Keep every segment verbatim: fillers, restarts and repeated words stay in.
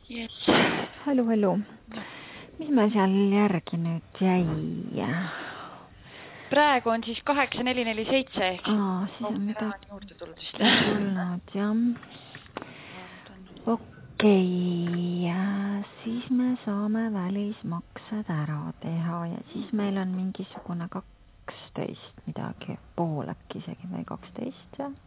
Yes. Hallu, hallu. Mis meil seal järgi nüüd jäi? Praegu on siis kaheksa neli neli seitse ehk Aa, siis on midagi juurde tulnud vist. tulnud, jah. Okei, siis me saame välismaksed ära teha ja siis meil on mingisugune kaksteist midagi, pool äkki isegi või kaksteist, jah.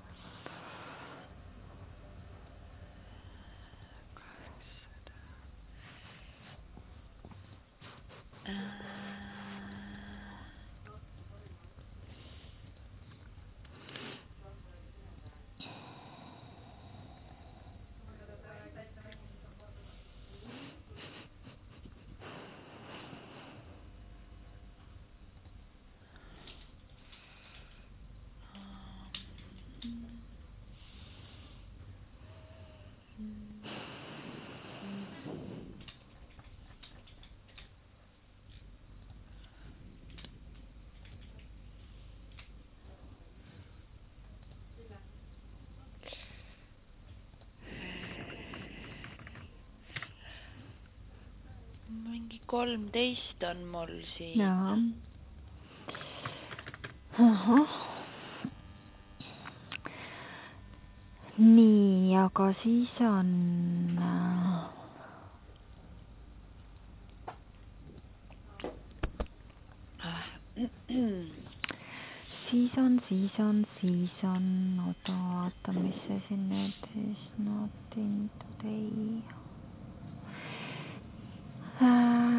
Mingi kolmteist on mul siin. Jaa. Ahah. Nii, aga siis on... siis on, siis on, siis on... Oota, vaata, mis see siin nüüd is not in today.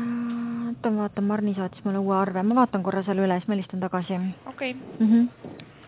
Oota, vaatan, Marni saatis mulle uue arve. Ma vaatan korra selle üle, siis ma helistan tagasi. Okei. Mhm.